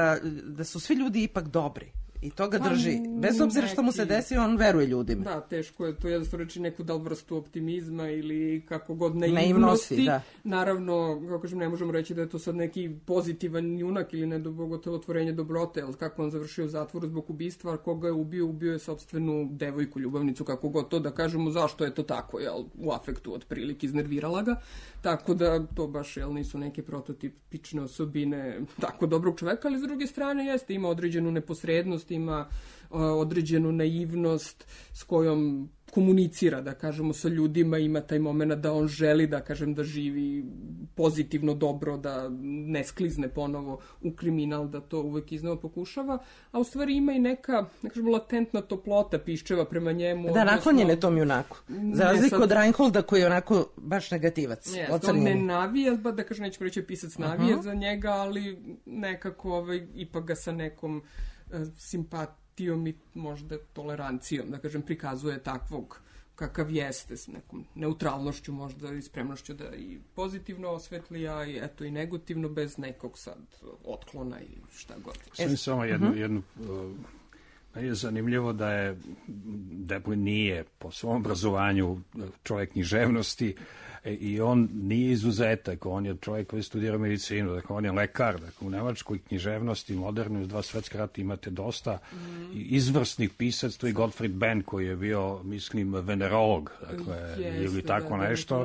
da su svi ljudi ipak dobri. I to ga drži. Bez obzira što mu se desi, on veruje ljudima. Da, teško je to jednostavno reći neku da li vrstu optimizma ili kako god naivnosti. Da. Naravno, kako kažem, ne možemo reći da je to sad neki pozitivan junak ili ne otvorenje dobrote, ali kako on završio u zatvoru zbog ubistva, a koga je ubio je sopstvenu devojku, ljubavnicu, kako god to da kažemo, zašto je to tako, jel, u afektu otprilike iznervirala ga. Tako da to baš, jel, nisu neke prototipične osobine tako dobrog čoveka, ali s druge strane jeste, ima određenu neposrednost, ima određenu naivnost s kojom komunicira, da kažemo, sa ljudima, ima taj moment da on želi, da kažem, da živi pozitivno, dobro, da ne sklizne ponovo u kriminal, da to uvek iznova pokušava, a u stvari ima i neka, da kažemo, latentna toplota piščeva prema njemu. Da, naklonjen je tom junaku. Za razliku od Reinholda koji je onako baš negativac. On ne navija, da kažem, nećemo reći pisac navija za njega, ali nekako ipak ga sa nekom simpatijom i možda tolerancijom, da kažem, prikazuje takvog kakav jeste, s nekom neutralnošću možda i spremnošću da i pozitivno osvetli, a i eto i negativno, bez nekog sad otklona i šta god. Samo jednu je zanimljivo da je Deblin nije po svom obrazovanju čovjek književnosti i on nije izuzetak, on je čovjek koji studira medicinu, dakle on je lekar, dakle u Nemačkoj književnosti modernoj uz 2 svetska rata imate dosta izvrsnih pisac, tu je Gottfried Benn koji je bio, mislim, venerolog, dakle, ili tako nešto.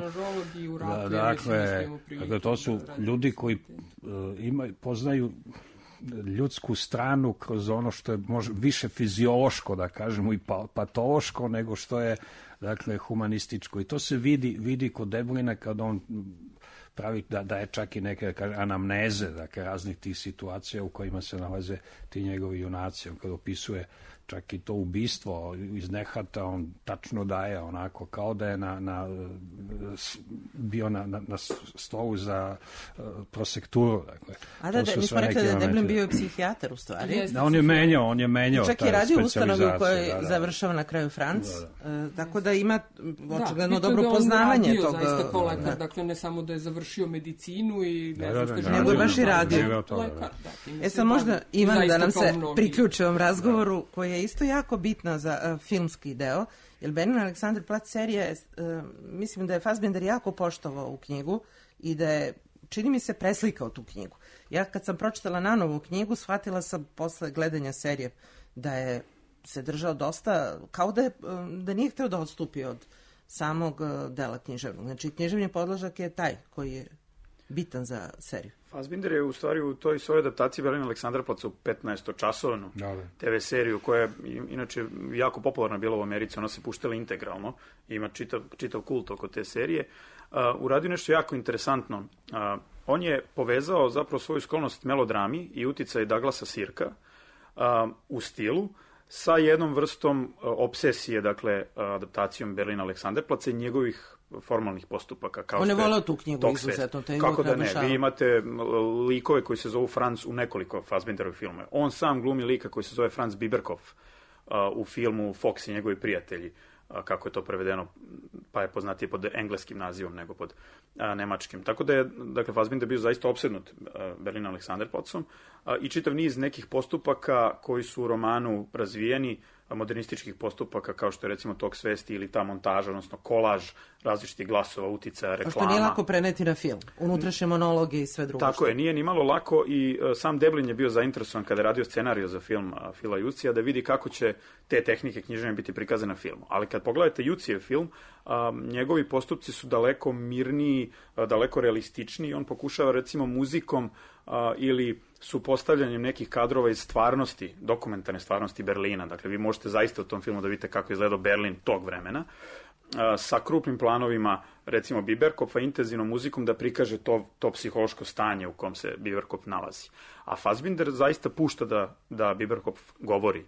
Dakle, to su ljudi koji poznaju ljudsku stranu kroz ono što je više fiziološko, da kažemo, i patološko nego što je, dakle, humanističko. I to se vidi kod Deblina kad on pravi da je čak i neke anamneze, dakle, raznih tih situacija u kojima se nalaze ti njegovi junaci. On kad opisuje čak i to ubistvo iz nehata, on tačno daje onako kao da je bio na stolu za prosekturu. Dakle, a da, nismo rekli da je Deblin bio psihijatar u stvari. Da, on je menjao čak i radio u ustanovi u kojoj završava na kraju Franc, tako da ima očigledno dobro poznavanje toga. Da, zaista kao lekar, dakle ne samo da je završio medicinu i ne znam što nego je baš i radio. Sad možda Ivan da nam se priključi ovom razgovoru koji je isto jako bitna za filmski deo, jer Berlin Alexanderplatz serija, mislim da je Fassbinder jako poštovao u knjigu i da je, čini mi se, preslikao tu knjigu. Ja kad sam pročitala nanovu knjigu, shvatila sam posle gledanja serije da je se držao dosta, kao da nije hteo da odstupi od samog dela književnog. Znači, književni podložak je taj koji je bitan za seriju. Fassbinder je u stvari u toj svojoj adaptaciji Berlin Alexanderplatz u 15-časovnu TV seriju koja je inače jako popularna bila u Americi, ona se puštala integralno, ima čitav kult oko te serije. Uradio nešto jako interesantno. On je povezao zapravo svoju sklonost melodrami i uticaj Douglasa Sirka u stilu sa jednom vrstom obsesije, dakle, adaptacijom Berlina Alexanderplatza i njegovih formalnih postupaka. On je volao tu knjigu izuzetno. Kako da ne? Vi imate likove koji se zovu Franz u nekoliko Fassbinderovih filmova. On sam glumi lika koji se zove Franz Biberkopf u filmu Fox i njegovi prijatelji. kako je to prevedeno, pa je poznatije pod engleskim nazivom nego pod nemačkim. Tako da je, dakle, Fassbinder bio zaista opsednut Berlin Alexanderplatzom i čitav niz nekih postupaka koji su u romanu razvijeni, modernističkih postupaka, kao što je recimo tok svesti ili ta montaža, odnosno kolaž različitih glasova, uticaja, reklama. Što nije lako preneti na film, unutrašnje monologe i sve drugo. Tako je, nije ni malo lako i sam Deblin je bio zainteresovan kada je radio scenariju za film Phila Jucija da vidi kako će te tehnike književne biti prikazane na filmu. Ali kad pogledate Jucijev film, njegovi postupci su daleko mirniji, daleko realističniji. On pokušava recimo muzikom ili supostavljanjem nekih kadrova iz stvarnosti, dokumentarne stvarnosti Berlina. Dakle, vi možete zaista u tom filmu da vidite kako je izgledao Berlin tog vremena, sa krupnim planovima, recimo Biberkopfa, intenzivnom muzikom da prikaže to psihološko stanje u kom se Biberkopf nalazi. A Fassbinder zaista pušta da Biberkopf govori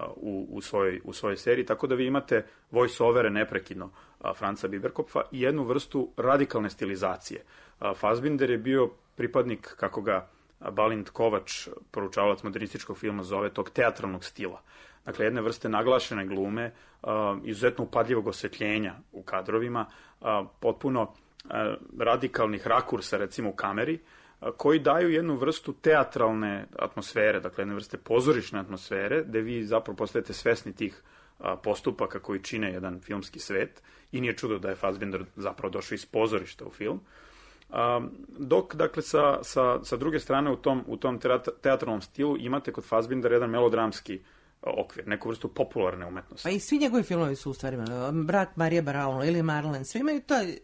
u svojoj seriji, tako da vi imate voice-overe neprekidno Franca Biberkopfa i jednu vrstu radikalne stilizacije. Fassbinder je bio pripadnik, kako ga Balint Kovač, poručavalac modernističkog filma, zove, tog teatralnog stila. Dakle, jedne vrste naglašene glume, izuzetno upadljivog osvetljenja u kadrovima, potpuno radikalnih rakursa, recimo u kameri, koji daju jednu vrstu teatralne atmosfere, dakle jedne vrste pozorišne atmosfere, gde vi zapravo postajete svesni tih postupaka koji čine jedan filmski svet i nije čudo da je Fassbinder zapravo došao iz pozorišta u film. Dok, dakle, sa druge strane u tom teatralnom stilu imate kod Fassbindera jedan melodramski okvir, neku vrstu popularne umetnosti. Pa i svi njegovi filmovi su u stvari Brat Marije Braun ili Marlen, svi imaju taj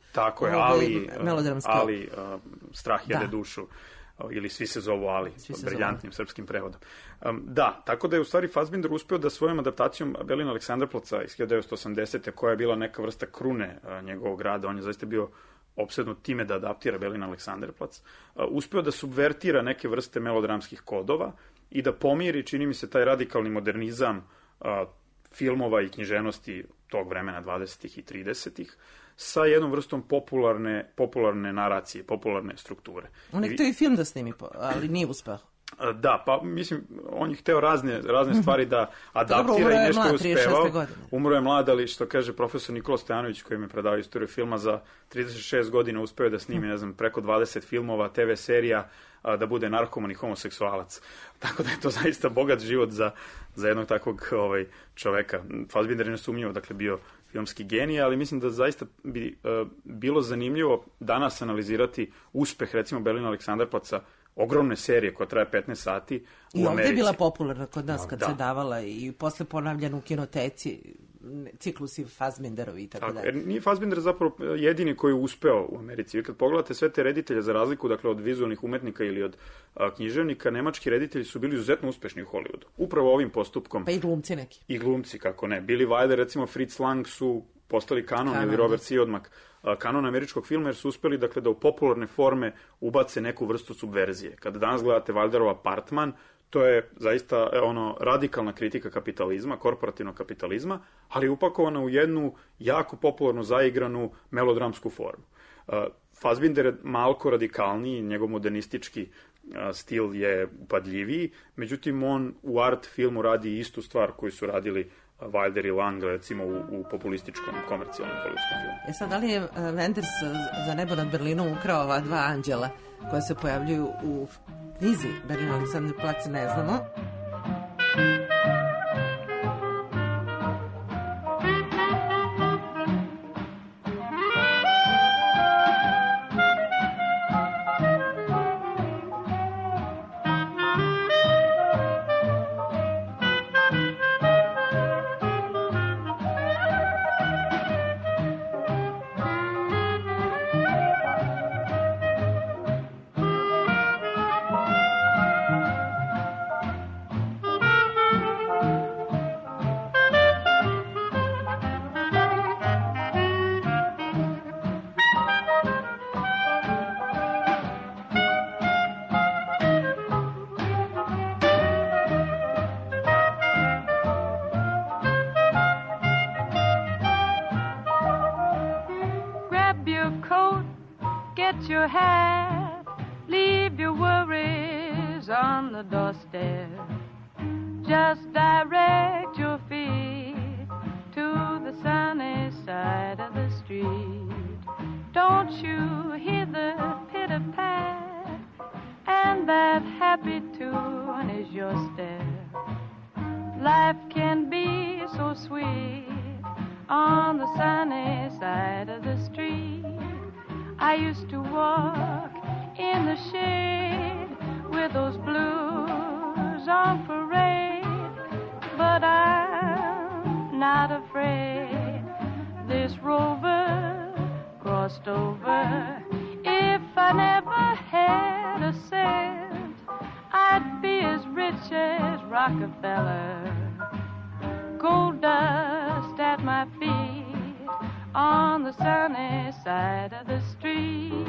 melodramski okvir. Ali Strah jede dušu, ili Svi se zovu Ali, briljantnim srpskim prevodom. Da, tako da je u stvari Fassbinder uspeo da svojom adaptacijom Berlin Alexanderplatza iz 1980. koja je bila neka vrsta krune njegovog rada, on je zaista bio opsednut time da adaptira Berlin Alexanderplatz, uspeo da subvertira neke vrste melodramskih kodova i da pomiri, čini mi se, taj radikalni modernizam filmova i književnosti tog vremena 20. i 30. sa jednom vrstom popularne naracije, popularne strukture. On je htio i film da snimi, ali nije uspeo. Da, pa mislim, on je hteo razne stvari da adaptira i nešto je uspevao. Umro je mlad, ali što kaže profesor Nikola Stojanović, koji mi je predao istoriju filma, za 36 godina uspeo da snimi, ne znam, preko 20 filmova, TV serija, da bude narkoman i homoseksualac. Tako da je to zaista bogat život za jednog takvog čoveka. Fassbinder je nesumnjivo, dakle, bio filmski genij, ali mislim da zaista bi bilo zanimljivo danas analizirati uspeh, recimo, Berlin Alexanderplatza, ogromne serije koja traje 15 sati u Americi. I ovdje je bila popularna kod nas kad se davala i posle ponavljana u kinoteci, ciklusi Fassbinderovi i tako dalje. Nije Fassbinder zapravo jedini koji je uspeo u Americi. Vi kad pogledate sve te reditelje, za razliku, dakle, od vizualnih umetnika ili od književnika, nemački reditelji su bili izuzetno uspešni u Hollywoodu. Upravo ovim postupkom. Pa i glumci neki. I glumci, kako ne. Billy Wilder, recimo Fritz Lang su postali kanon ili Robert Siodmak kanon američkog filma, jer su uspeli, dakle, da u popularne forme ubace neku vrstu subverzije. Kada danas gledate Wilderov Apartman, to je zaista radikalna kritika kapitalizma, korporativnog kapitalizma, ali upakovana u jednu jako popularnu, zaigranu melodramsku formu. Fassbinder je malko radikalniji, njegov modernistički stil je upadljiviji, međutim on u art filmu radi istu stvar koju su radili Wilder i Lang, recimo, u populističkom, komercijalnom hollywoodskom filmu. Sad, da li je Wenders za nebo nad Berlinom ukrao ova dva anđela koja se pojavljuju u knjizi Berlin Alexanderplatz, ne znamo. Your hat, leave your worries on the doorstep. Just direct your feet to the sunny you hear the pitter-pat, and that happy tune is your step. Life can be so sweet on the sunny side of the street. I used to walk in the shade with those blues on parade, but I'm not afraid. This rover crossed over. If I never had a cent, I'd be as rich as Rockefeller. Gold dust at my feet on the sunny side of the street.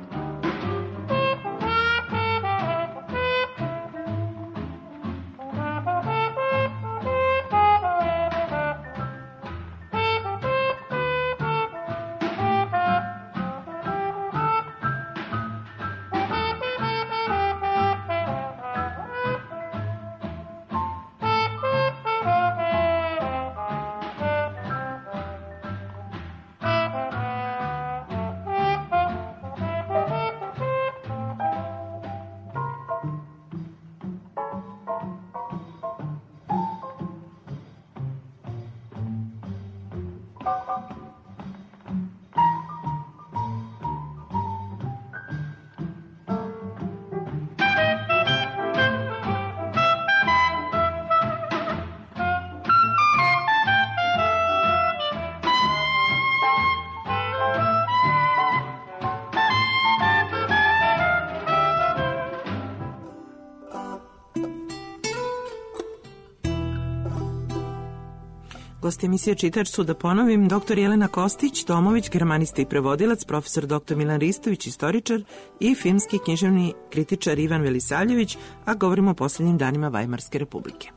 Gosti emisije Čitač su, da ponovim, dr. Jelena Kostić-Tomović, germanista i prevodilac, profesor dr. Milan Ristović, istoričar i filmski književni kritičar Ivan Velisavljević, a govorimo o posljednjim danima Vajmarske republike.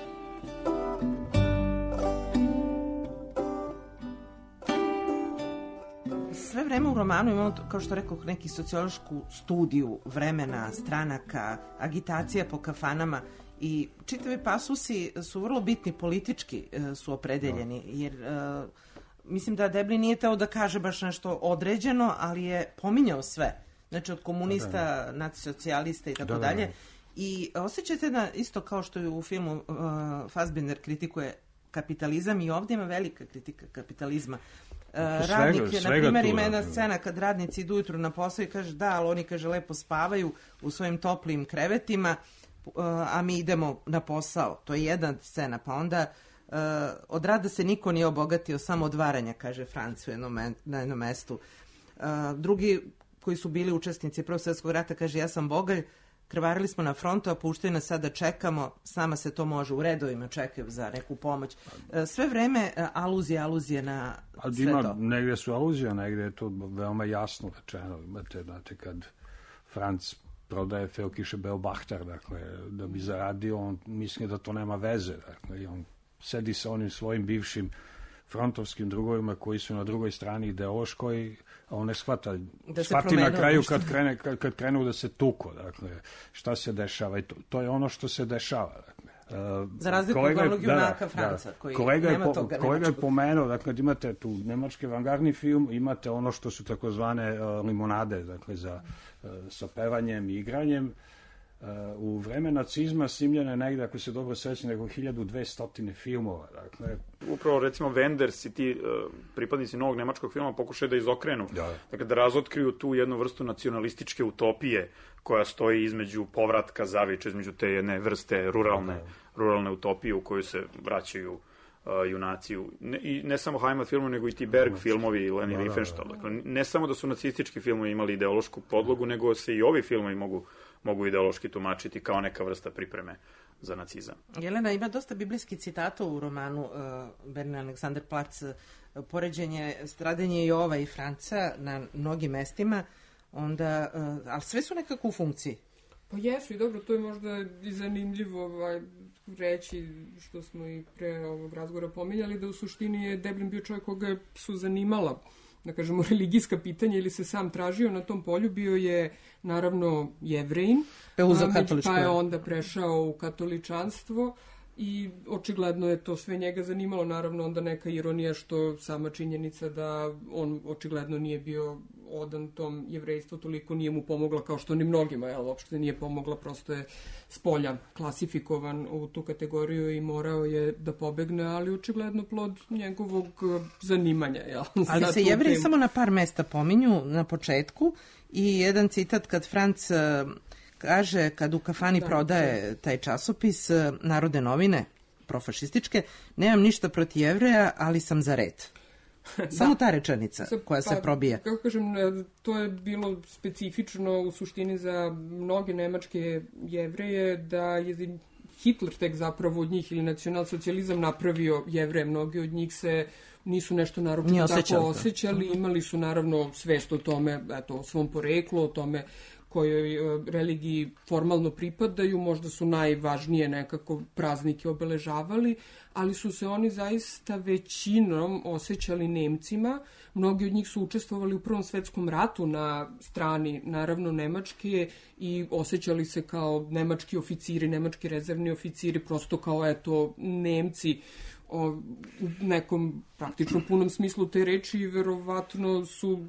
Sve vreme u romanu imamo, kao što rekao, neki sociološku studiju vremena, stranaka, agitacija po kafanama, i čitavi pasusi su vrlo bitni, politički su opredeljeni, jer mislim da Debli nije teo da kaže baš nešto određeno, ali je pominjao sve. Znači od komunista, nacionalista i tako dalje. I osjećate da isto kao što je u filmu Fassbinder kritikuje kapitalizam, i ovdje ima velika kritika kapitalizma. Radnik je, na primjer, ima jedna scena kad radnici idu ujutru na posao i kaže da, ali oni, kaže, lepo spavaju u svojim toplim krevetima, a mi idemo na posao. To je jedna scena. Pa onda od rada se niko nije obogatio, samo od varanja, kaže Franc na jednom mestu. Drugi koji su bili učesnici Prvog svjetskog rata, kaže, ja sam bogalj, krvarili smo na frontu, a puštaju nas sad da čekamo, s nama se to može, u redovima čekaju za neku pomoć. Sve vreme aluzije na sve to. Negdje su aluzije, negdje je to veoma jasno rečeno. Imate, znate, kad Franc prodaje Feokiše Beobachtar, dakle, da bi zaradio, on misli da to nema veze, dakle, i on sedi sa onim svojim bivšim frontovskim drugovima koji su na drugoj strani ideološkoj, a on ne shvata na kraju kad krenu da se tuko, dakle, šta se dešava, i to je ono što se dešava, dakle. Za razliku od glavnog junaka Franca, koji nema toga. Kolega je pomenuo, dakle, imate tu nemački avangardni film, imate ono što su takozvane limonade, dakle, sa pevanjem i igranjem. U vreme nacizma snimljeno je negde, ako se dobro sećam, nego 1200 filmova. Dakle. Upravo, recimo, Wenders i ti pripadnici novog nemačkog filma pokušaju da izokrenu, dakle, da razotkriju tu jednu vrstu nacionalističke utopije koja stoji između povratka zaviča, između te jedne vrste ruralne utopije u koju se vraćaju junaci. I ne samo Heimat filmovi, nego i ti Berg filmovi i Leni Riefenstahl. Dakle, ne samo da su nacistički filmovi imali ideološku podlogu, nego se i ovi filmovi mogu ideološki tumačiti kao neka vrsta pripreme za nacizam. Jelena, ima dosta biblijskih citata u romanu Berlin Alexander Platz, poređenje stradanje Jova i Franca na mnogim mestima, onda, ali sve su nekako u funkciji. Pa jesu, i dobro, to je možda i zanimljivo reći, što smo i pre ovog razgovora pominjali, da u suštini je Deblin bio čovjek koga su zanimala, da kažemo, religijska pitanja, ili se sam tražio na tom polju. Bio je, naravno, Jevrejin, pa je onda prešao u katoličanstvo i očigledno je to sve njega zanimalo. Naravno, onda neka ironija što sama činjenica da on očigledno nije bio odan tom jevrejstvu, toliko nije mu pomogla kao što ni mnogima, uopšte nije pomogla, prosto je s polja klasifikovan u tu kategoriju i morao je da pobegne, ali očigledno plod njegovog zanimanja. Ali se Jevreji samo na par mesta pominju na početku i jedan citat kad Franc kaže, kad u kafani prodaje taj časopis Narodne novine, profašističke, nemam ništa protiv Jevreja, ali sam za red. Samo ta rečenica koja se probija. Kako kažem, to je bilo specifično u suštini za mnoge nemačke Jevreje, da je Hitler tek zapravo od njih ili nacionalsocijalizam napravio Jevreje. Mnogi od njih se nisu nešto naročito tako osjećali, imali su naravno svest o tome, o svom poreklu, o tome kojoj religiji formalno pripadaju, možda su najvažnije nekako praznike obeležavali, ali su se oni zaista većinom osjećali Nemcima. Mnogi od njih su učestvovali u Prvom svetskom ratu na strani, naravno, Nemačke i osjećali se kao nemački oficiri, nemački rezervni oficiri, prosto kao, Nemci u nekom praktično punom smislu te reči i verovatno su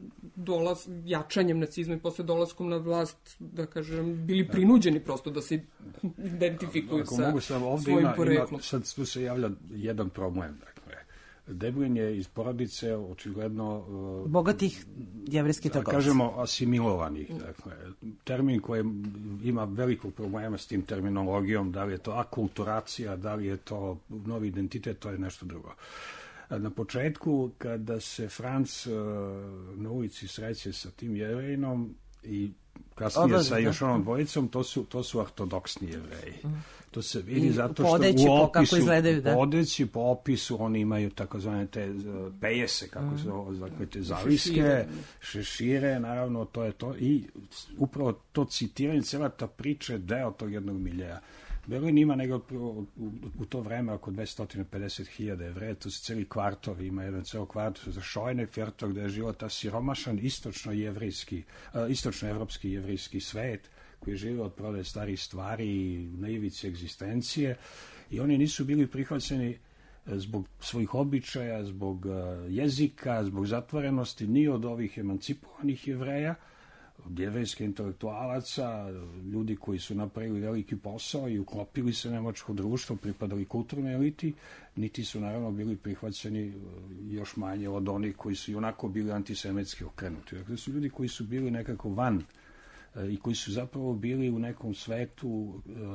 jačanjem nacizma i posle dolaskom na vlast, da kažem, bili prinuđeni prosto da se identifikuju sa svojim poreklom. Sad tu se javlja jedan problem, dakle. Deblin je iz porodice očigledno bogatih jevrejskih trgovaca. Kažemo asimilovanih. Dakle, termin koji ima velikog problema s tim terminologijom, da li je to akulturacija, da li je to novi identitet, to je nešto drugo. Na početku, kada se Franc na ulici sreće sa tim Jevrejinom i kasnije sa još onom dvojicom, to su ortodoksni Jevreji. To se vidi zato što u opisu, po opisu oni imaju takozvane te pejese, kako se dakle, te zaviske, šešire, naravno, to je to. I upravo to citiranje, cela ta priča je deo tog jednog miljeja. Berlin ima nego u to vreme oko 250.000 Jevreja, to su celi kvartovi, ima jedan ceo kvart za Scheunefjörd, gde je živio ta siromašan istočnoevropski jevrijski svet, koji je živio od prodaje starih stvari i na ivici egzistencije, i oni nisu bili prihvaćeni zbog svojih običaja, zbog jezika, zbog zatvorenosti, ni od ovih emancipovanih Jevreja, od jevrejskih intelektualaca, ljudi koji su napravili veliki posao i uklopili se u nemačko društvo, pripadali kulturnoj eliti, niti su naravno bili prihvaćeni još manje od onih koji su i onako bili antisemitski okrenuti. Dakle, su ljudi koji su bili nekako van i koji su zapravo bili u nekom svetu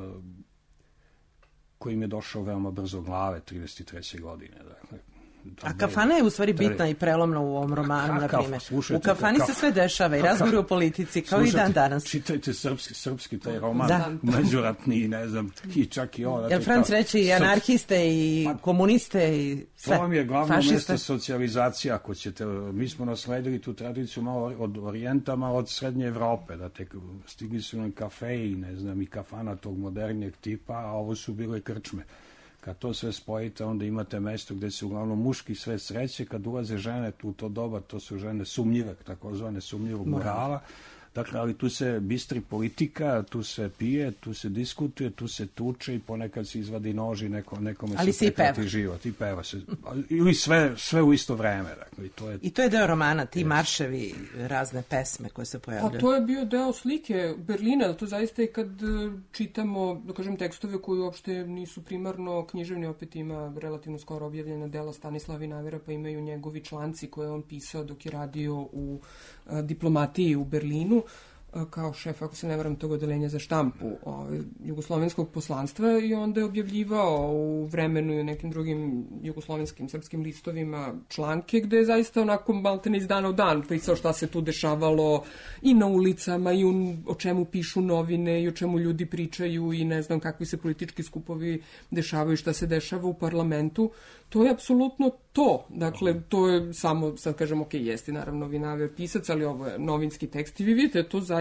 koji im je došao veoma brzo glave 33. godine. Dakle, a kafana je u stvari bitna i prelomna u ovom romanu, na primjer. U kafani se sve dešava i razgovori o politici, kao i dan danas. Čitajte srpski taj roman, međuratni, ne znam, i čak i ovo. Jel Franc reći i anarhiste i komuniste i sve? To vam je glavno mesto socijalizacija, ako ćete. Mi smo nasledili tu tradiciju malo od Orijenta, malo od Srednje Evrope, da stigli su nam kafeji, ne znam, i kafana tog modernijeg tipa, a ovo su bile krčme. Kad to sve spojite, onda imate mesto gde se uglavnom muški sve sreće, kad ulaze žene u to doba, to su žene sumnjive, takozvane sumnjivog morala. Dakle, ali tu se bistri politika, tu se pije, tu se diskutuje, tu se tuče i ponekad se izvadi nož i nekome se prekrati život. I peva se. Ili sve u isto vreme. Dakle, I to je deo romana, ti marševi, razne pesme koje se pojavljaju. A to je bio deo slike Berlina, to zaista i kad čitamo, da kažem, tekstove koji uopšte nisu primarno književni, opet ima relativno skoro objavljena dela Stanislava Vinavera, pa imaju njegovi članci koje on pisao dok je radio u diplomatiji u Berlinu, kao šef, ako se ne varam, tog odeljenja za štampu jugoslovenskog poslanstva, i onda je objavljivao u Vremenu i u nekim drugim jugoslovenskim srpskim listovima članke gde je zaista onako maltene iz dana u dan pisao šta se tu dešavalo i na ulicama i o čemu pišu novine i o čemu ljudi pričaju i ne znam kakvi se politički skupovi dešavaju, šta se dešava u parlamentu. To je apsolutno to. Dakle, to je samo, sad kažem, ok, jeste naravno Vinaver pisac, ali ovo je novinski tekst i vi vidite, to zaista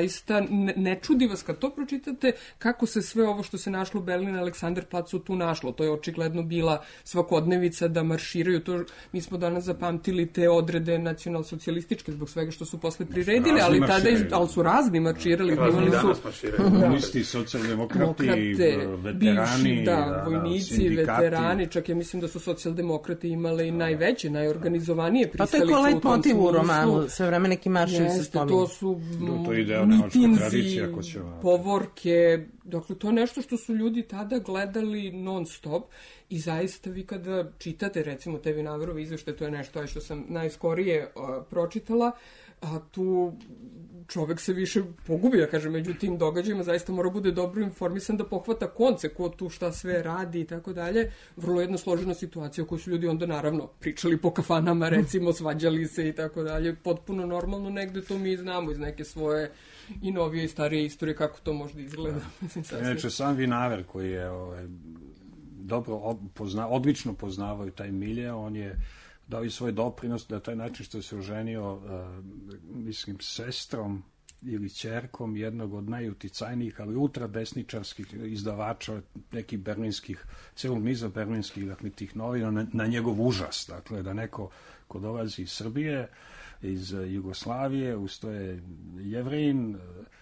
zaista ne čudi vas kad to pročitate kako se sve ovo što se našlo u Berlin Aleksanderplacu tu našlo. To je očigledno bila svakodnevica da marširaju. To, mi smo danas zapamtili te odrede nacionalsocijalističke zbog svega što su posle priredili, ali tada ali su razni marširali. Razni danas marširaju. Komunisti, socijaldemokrati, veterani, vojnici, veterani, čak ja mislim da su socijaldemokrati imale i najveće, najorganizovanije pristalice u tom smislu. Pa to je ko lejtmotiv u romanu, sve vreme neki marševi se spominju. To su mitinzi, povorke, dakle to je nešto što su ljudi tada gledali non stop i zaista vi kada čitate recimo te Vinaverove izvešte, to je nešto što sam najskorije pročitala, a tu čovek se više pogubi, ja kažem, među tim događajima, zaista mora bude dobro informisan da pohvata konce, ko tu šta sve radi i tako dalje. Vrlo jedna složena situacija u kojoj su ljudi onda naravno pričali po kafanama, recimo, svađali se i tako dalje. Potpuno normalno, negde to mi znamo iz neke svoje i novije i starije istorije kako to možda izgleda. Inače, sam Vinaver koji je dobro odlično poznavao taj milje, on je dao i svoj doprinos da taj način što se oženio, mislim, sestrom ili ćerkom jednog od najuticajnijih, ali ultradesničarskih izdavača nekih berlinskih, celog niza berlinskih, dakle, tih novina, na njegov užas. Dakle, da neko ko dolazi iz Srbije, iz Jugoslavije, uz to je Jevrejin,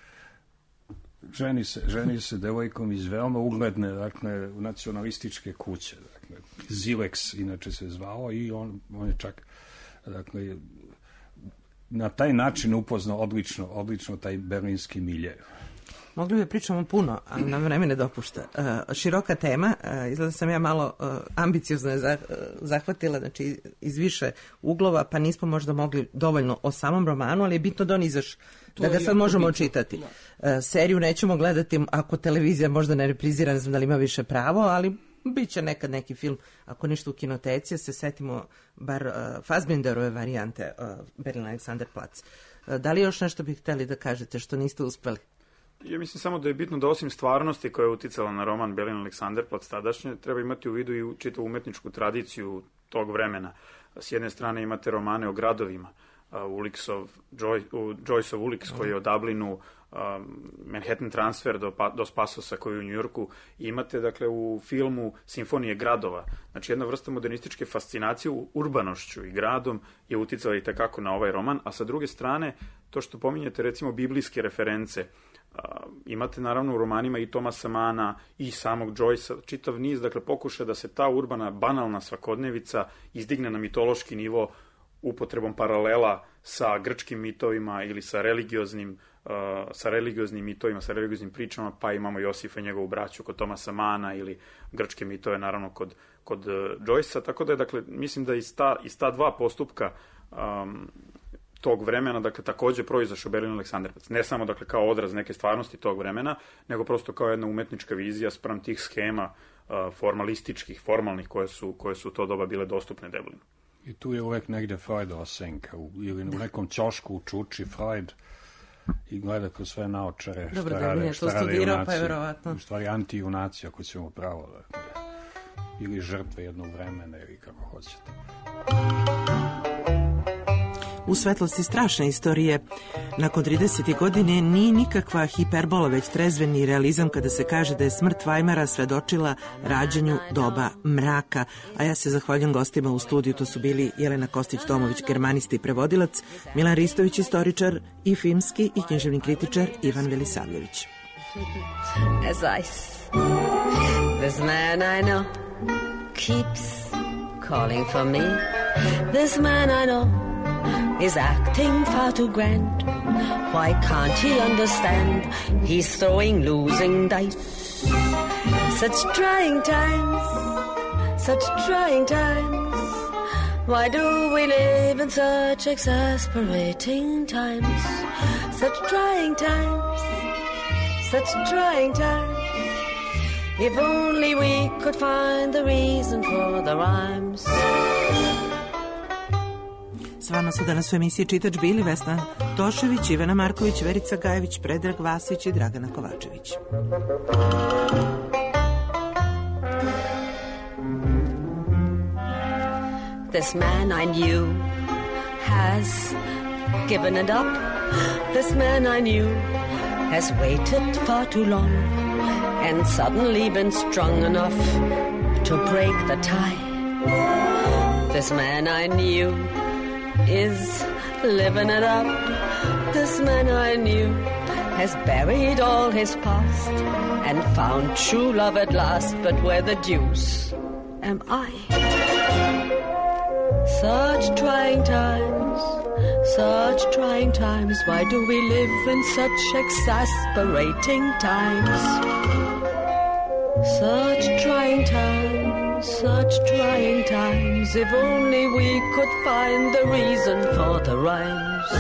ženi se devojkom iz veoma ugledne, dakle, nacionalističke kuće, dakle, Zilex inače se zvao i on je čak, dakle, na taj način upoznao odlično taj berlinski milje. Mogli bi pričamo puno, ali nam vreme ne dopušta. Široka tema, izgleda sam ja malo ambiciozno je zahvatila, znači iz više uglova, pa nismo možda mogli dovoljno o samom romanu, ali je bitno da on izaš, da ga sad možemo čitati. Seriju nećemo gledati ako televizija možda ne reprizira, ne znam da li ima više pravo, ali bit će nekad neki film, ako ništa u kinoteci, se setimo bar Fassbinderove varijante Berlin Alexanderplatz. Da li još nešto bih hteli da kažete što niste uspeli? Ja mislim samo da je bitno da osim stvarnosti koja je uticala na roman Berlin Alexanderplatz tadašnje, treba imati u vidu i čitavu umetničku tradiciju tog vremena. S jedne strane imate romane o gradovima, Joyceov Ulix koji je o Dublinu, Manhattan Transfer do Spasosa koji je u Njujorku. Imate, dakle, u filmu Simfonije gradova. Znači, jedna vrsta modernističke fascinacije urbanošću i gradom je uticala i takako na ovaj roman, a sa druge strane, to što pominjete, recimo, biblijske reference, imate naravno u romanima i Thomasa Mana i samog Joycea čitav niz, dakle, pokuša da se ta urbana, banalna svakodnevica izdigne na mitološki nivo upotrebom paralela sa grčkim mitovima ili sa religioznim mitovima, sa religioznim pričama, pa imamo Josifa i njegovu braću kod Thomasa Mana ili grčke mitove naravno kod Joycea, tako da je, dakle, mislim da iz ta dva postupka tog vremena, dakle, takođe proizašao Berlin Alexanderplatz. Ne samo, dakle, kao odraz neke stvarnosti tog vremena, nego prosto kao jedna umetnička vizija spram tih schema formalističkih, formalnih, koje su u to doba bile dostupne Dublinu. I tu je uvek negde Freudova senka, ili u nekom ćošku u čuči Freud i gleda kroz sve naočare šta rade junaci. U stvari anti-junaci, ako ćemo pravo, dakle, ili žrtve jednog vremena, ili kako hoćete. U svetlosti strašne istorije, nakon 30. godine nije nikakva hiperbola, već trezveni realizam kada se kaže da je smrt Weimara svedočila rađanju doba mraka. A ja se zahvaljujem gostima u studiju, to su bili Jelena Kostić-Tomović, germanista i prevodilac, Milan Ristović, istoričar i filmski i književni kritičar Ivan Velisavljević. As ice, this man I know keeps calling for me. This man I know is acting far too grand. Why can't he understand? He's throwing losing dice. Such trying times, such trying times. Why do we live in such exasperating times? Such trying times, such trying times. If only we could find the reason for the rhymes. S vama su danas u emisiji Čitač bili Vesna Tošević, Ivana Marković, Verica Gajević, Predrag Vasić i Dragana Kovačević. This man I knew has given it up. This man I knew has waited far too long and suddenly been strong enough to break the tie. This man I knew is living it up. This man I knew has buried all his past and found true love at last. But where the deuce am I? Such trying times, such trying times. Why do we live in such exasperating times? Such trying times, such trying times. If only we could find the reason for the rhymes.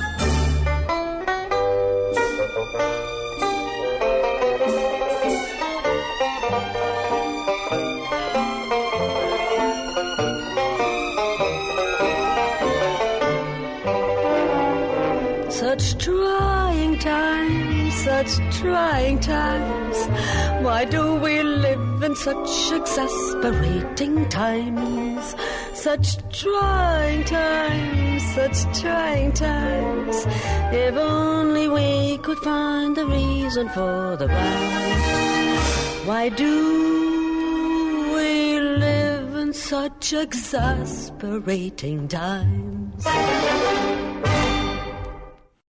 Such trying times, such trying times. Why do we live in such exasperating times? Such trying times, such trying times. If only we could find the reason for the rhyme. Why do we live in such exasperating times?